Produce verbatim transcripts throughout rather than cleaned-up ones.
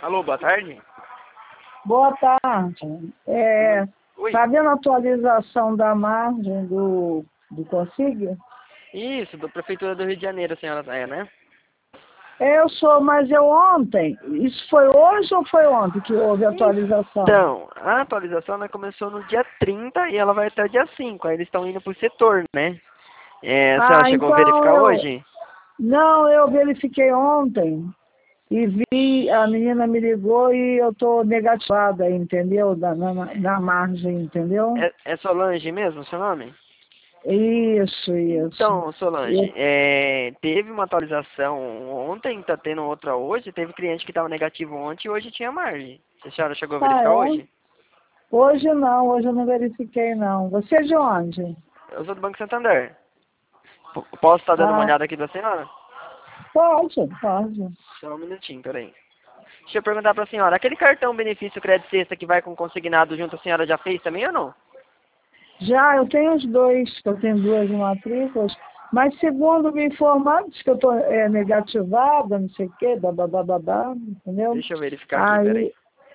Alô, boa tarde. Boa tarde. É, Oi. tá vendo a atualização da margem do, do Consigo? Isso, da Prefeitura do Rio de Janeiro, a senhora é, né? Eu sou, mas eu ontem, isso foi hoje ou foi ontem que houve a atualização? Então, a atualização né, começou no dia trinta e ela vai até o dia cinco. Aí eles estão indo pro setor, né? É, a senhora Ah, chegou a então verificar eu... hoje? Não, eu verifiquei ontem e vi, a menina me ligou e eu tô negativada, entendeu? Da, na, na margem, entendeu? É, é Solange mesmo, seu nome? Isso, isso. Então, Solange, Eu- é, teve uma atualização ontem, tá tendo outra hoje. Teve cliente que estava negativo ontem e hoje tinha margem. A senhora chegou a Ah, verificar é? hoje? Hoje não, hoje eu não verifiquei não. Você é de onde? Eu sou do Banco Santander. P- Posso estar dando uma Ah, olhada aqui da senhora? pode, pode. Só um minutinho, peraí. Deixa eu perguntar pra senhora, aquele cartão benefício crédito sexta que vai com consignado junto, a senhora já fez também ou não? Já, eu tenho os dois, que eu tenho duas matrículas, mas segundo me informaram, diz que eu estou é, negativada, não sei o quê, babá, entendeu? Deixa eu verificar aqui, peraí. Aí,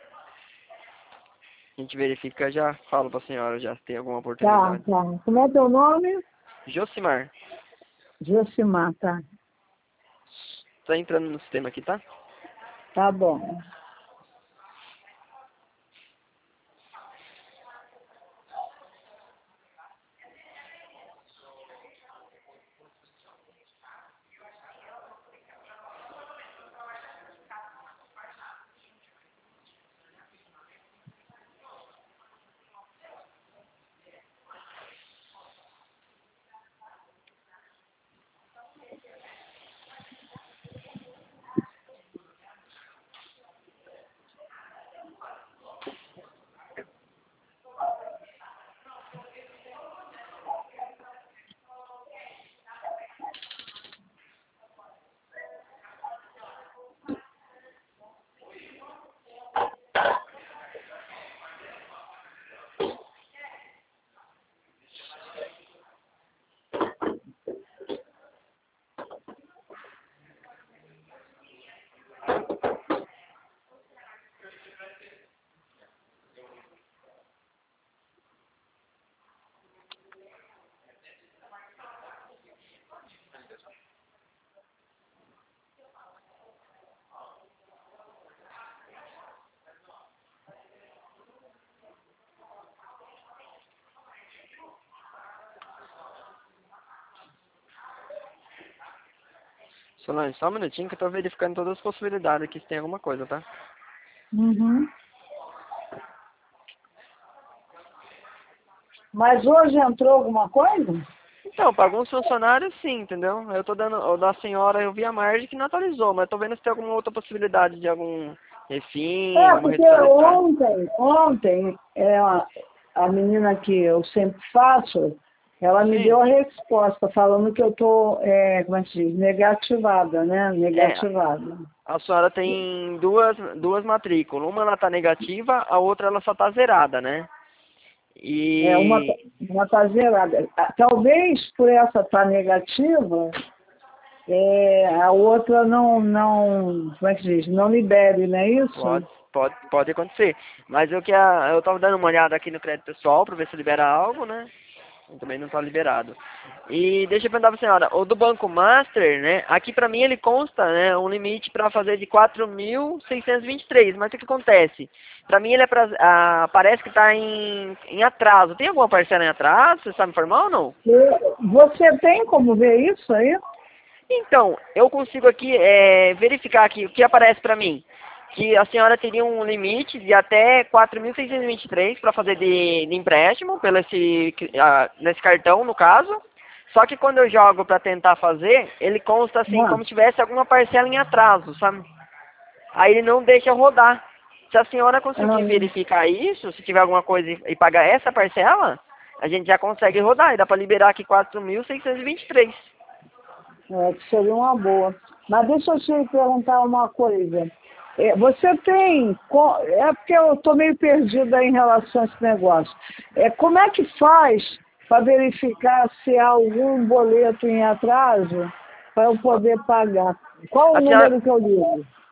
A gente verifica, já falo pra senhora já se tem alguma tá, oportunidade. tá. Como é teu nome? Josimar, Josimar, tá. tá entrando no sistema aqui, tá? Tá bom. Solange, só um minutinho que eu tô verificando todas as possibilidades aqui se tem alguma coisa, tá? Uhum. Mas hoje entrou alguma coisa? Então, para alguns funcionários sim, entendeu? Eu tô dando, o da senhora eu vi a margem que não atualizou, mas tô vendo se tem alguma outra possibilidade de algum refim, É, alguma porque redução da estrada. ontem, ontem, é, a, a menina que eu sempre faço, ela me Sim. deu a resposta falando que eu tô, é, como é que se diz, negativada, né? É, Negativada. a senhora tem duas, duas matrículas. Uma ela tá negativa, a outra ela só tá zerada, né? É, uma, tá- E uma tá zerada. Ah, talvez por essa estar negativa, é, a outra não, não, como é que se diz, não libere, não é isso? pode, pode, pode acontecer. Mas eu que a, eu tava dando uma olhada aqui no crédito pessoal para ver se libera algo, né? Também não está liberado. E deixa eu perguntar para a senhora, o do Banco Master, né? Aqui para mim ele consta, né, um limite para fazer de quatro mil seiscentos e vinte e três, mas o que acontece? Para mim ele é pra, ah, parece que está em, em atraso. Tem alguma parcela em atraso? Você sabe informar ou não? E você tem como ver isso aí? Então, eu consigo aqui é, verificar aqui o que aparece para mim. Que a senhora teria um limite de até quatro mil seiscentos e vinte e três para fazer de, de empréstimo, pelo esse, ah, nesse cartão, no caso. Só que quando eu jogo para tentar fazer, ele consta assim, Ah, como se tivesse alguma parcela em atraso, sabe? Aí ele não deixa rodar. Se a senhora conseguir ah, verificar isso, se tiver alguma coisa e e pagar essa parcela, a gente já consegue rodar. E dá para liberar aqui quatro mil seiscentos e vinte e três. é, que seria uma boa. Mas deixa eu te perguntar uma coisa. É, você tem, co- é porque eu estou meio perdida em relação a esse negócio. É, como é que faz para verificar se há algum boleto em atraso para eu poder pagar? Qual o A senhora, número que eu ligo?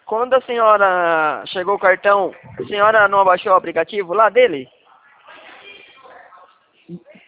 quando a senhora chegou o cartão, a senhora não abaixou o aplicativo lá dele?